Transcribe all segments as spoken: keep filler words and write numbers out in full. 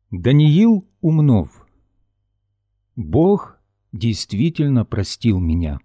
Даниил Умнов. Бог действительно простил меня.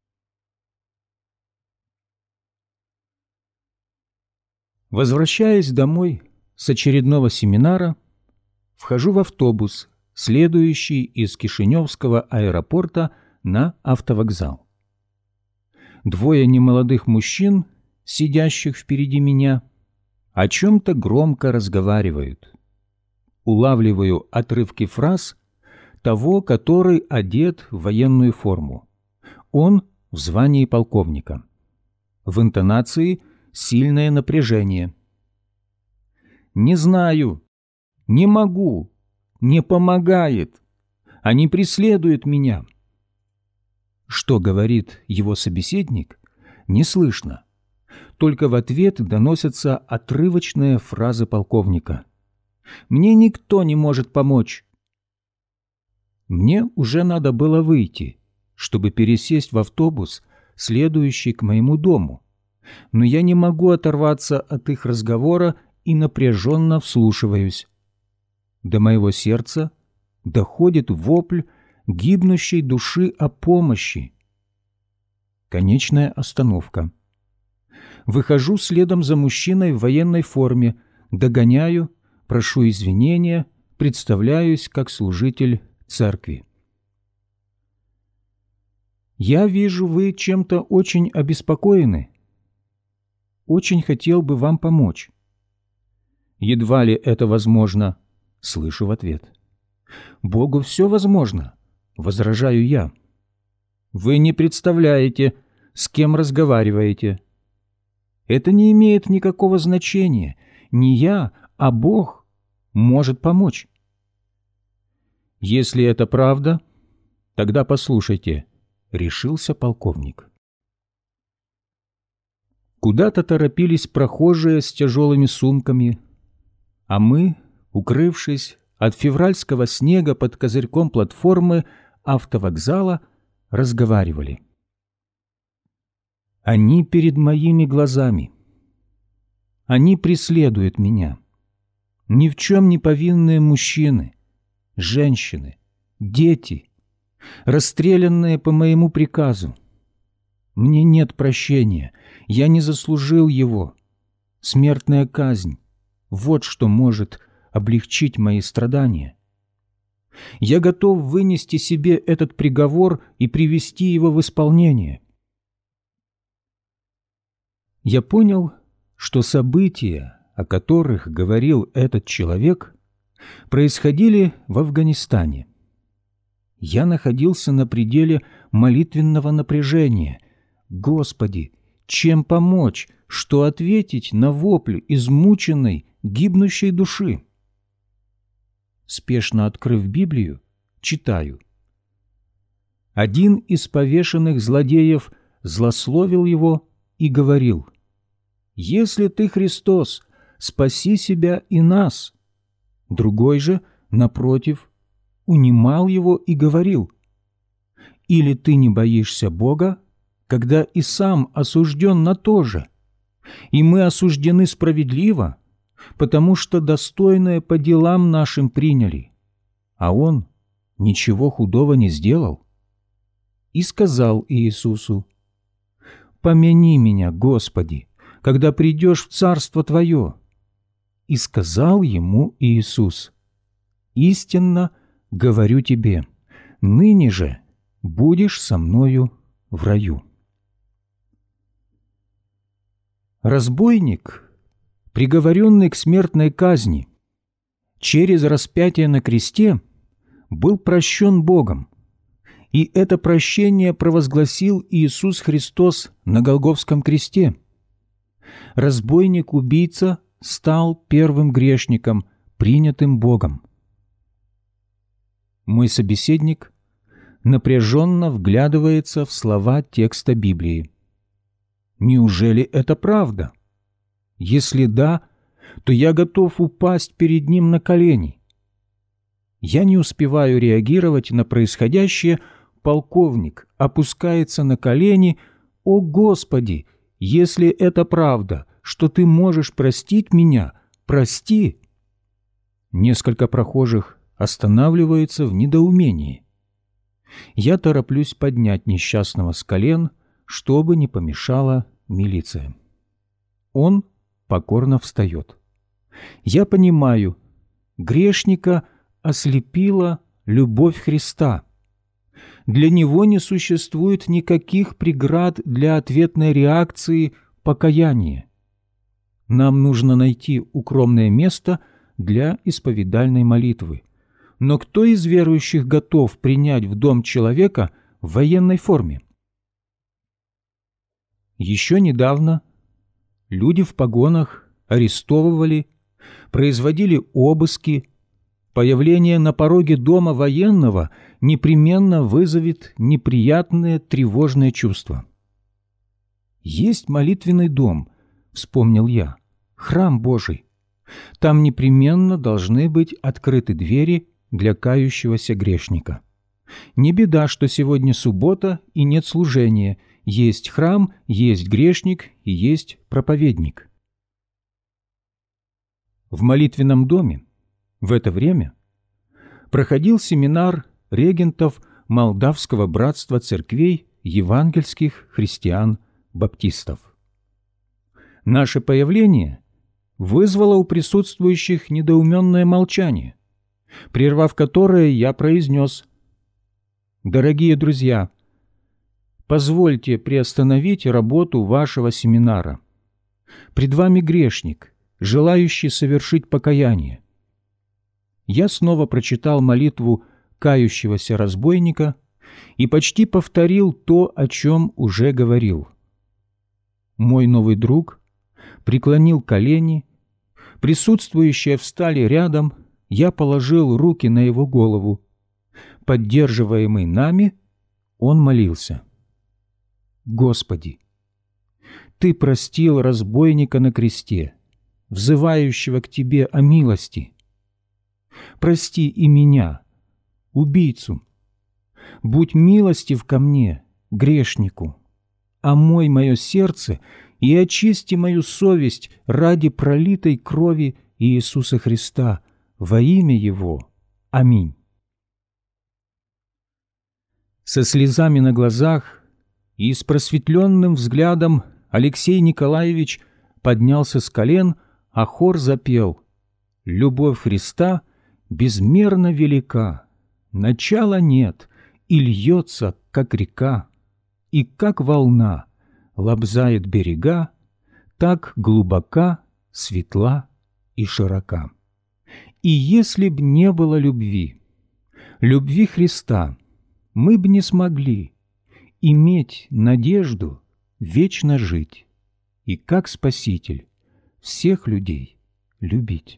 Возвращаясь домой с очередного семинара, вхожу в автобус, следующий из Кишиневского аэропорта на автовокзал. Двое немолодых мужчин, сидящих впереди меня, о чем-то громко разговаривают. Улавливаю отрывки фраз того, который одет в военную форму. Он в звании полковника. В интонации сильное напряжение. «Не знаю, не могу, не помогает, они преследуют меня». Что говорит его собеседник, не слышно. Только в ответ доносятся отрывочные фразы полковника. «Мне никто не может помочь». Мне уже надо было выйти, чтобы пересесть в автобус, следующий к моему дому, но я не могу оторваться от их разговора и напряженно вслушиваюсь. До моего сердца доходит вопль гибнущей души о помощи. Конечная остановка. Выхожу следом за мужчиной в военной форме, догоняю, прошу извинения, представляюсь как служитель церкви. «Я вижу, вы чем-то очень обеспокоены. Очень хотел бы вам помочь». «Едва ли это возможно», — слышу в ответ. «Богу все возможно», — возражаю я. «Вы не представляете, с кем разговариваете». «Это не имеет никакого значения. Не я, а Бог может помочь». «Если это правда, тогда послушайте», — решился полковник. Куда-то торопились прохожие с тяжелыми сумками, а мы, укрывшись от февральского снега под козырьком платформы автовокзала, разговаривали. Они перед моими глазами. Они преследуют меня. Ни в чем не повинные мужчины, женщины, дети, расстрелянные по моему приказу. Мне нет прощения, я не заслужил его. Смертная казнь — вот что может облегчить мои страдания. Я готов вынести себе этот приговор и привести его в исполнение. Я понял, что события, о которых говорил этот человек, происходили в Афганистане. Я находился на пределе молитвенного напряжения. Господи, чем помочь, что ответить на вопль измученной, гибнущей души? Спешно открыв Библию, читаю. Один из повешенных злодеев злословил его и говорил: «Если ты Христос, спаси себя и нас». Другой же, напротив, унимал его и говорил: «Или ты не боишься Бога, когда и сам осужден на то же? И мы осуждены справедливо, потому что достойное по делам нашим приняли, а он ничего худого не сделал». И сказал Иисусу: «Помяни меня, Господи, когда придешь в Царство Твое». И сказал ему Иисус: «Истинно говорю тебе, ныне же будешь со мною в раю». Разбойник, приговоренный к смертной казни, через распятие на кресте был прощен Богом, и это прощение провозгласил Иисус Христос на Голгофском кресте. Разбойник-убийца стал первым грешником, принятым Богом. Мой собеседник напряженно вглядывается в слова текста Библии. Неужели это правда? Если да, то я готов упасть перед ним на колени. Я не успеваю реагировать на происходящее. Полковник опускается на колени. «О Господи, если это правда, что Ты можешь простить меня, прости». Несколько прохожих останавливаются в недоумении. Я тороплюсь поднять несчастного с колен, чтобы не помешала милиция. Он покорно встает. Я понимаю, грешника ослепила любовь Христа. Для него не существует никаких преград для ответной реакции покаяния. Нам нужно найти укромное место для исповедальной молитвы. Но кто из верующих готов принять в дом человека в военной форме? Еще недавно люди в погонах арестовывали, производили обыски. Появление на пороге дома военного непременно вызовет неприятные тревожные чувства. «Есть молитвенный дом», — вспомнил я, — «храм Божий. Там непременно должны быть открыты двери для кающегося грешника. Не беда, что сегодня суббота и нет служения. Есть храм, есть грешник и есть проповедник». В молитвенном доме в это время проходил семинар регентов Молдавского братства церквей евангельских христиан-баптистов. Наше появление вызвало у присутствующих недоуменное молчание, прервав которое я произнес: «Дорогие друзья, позвольте приостановить работу вашего семинара. Пред вами грешник, желающий совершить покаяние». Я снова прочитал молитву кающегося разбойника и почти повторил то, о чем уже говорил. Мой новый друг преклонил колени, присутствующие встали рядом, я положил руки на его голову. Поддерживаемый нами, он молился: «Господи, Ты простил разбойника на кресте, взывающего к Тебе о милости. Прости и меня, убийцу. Будь милостив ко мне, грешнику, омой мое сердце и очисти мою совесть ради пролитой крови Иисуса Христа во имя Его. Аминь». Со слезами на глазах и с просветленным взглядом Алексей Николаевич поднялся с колен, а хор запел: «Любовь Христа безмерно велика, начала нет и льется, как река, и как волна лобзает берега, так глубока, светла и широка. И если б не было любви, любви Христа, мы б не смогли иметь надежду вечно жить и как Спаситель всех людей любить».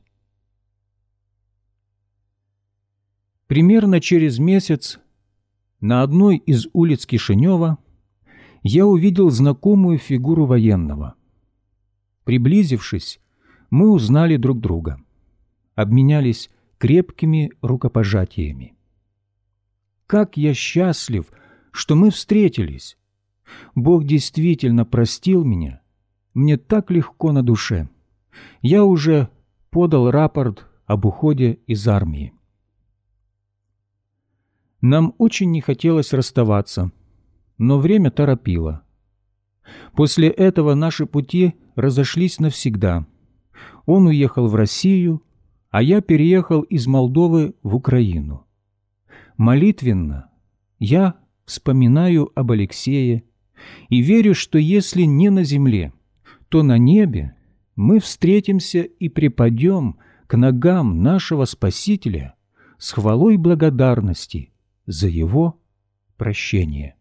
Примерно через месяц на одной из улиц Кишинева я увидел знакомую фигуру военного. Приблизившись, мы узнали друг друга, обменялись крепкими рукопожатиями. Как я счастлив, что мы встретились! Бог действительно простил меня, мне так легко на душе. Я уже подал рапорт об уходе из армии. Нам очень не хотелось расставаться, но время торопило. После этого наши пути разошлись навсегда. Он уехал в Россию, а я переехал из Молдовы в Украину. Молитвенно я вспоминаю об Алексее и верю, что если не на земле, то на небе мы встретимся и припадем к ногам нашего Спасителя с хвалой благодарности за Его прощение.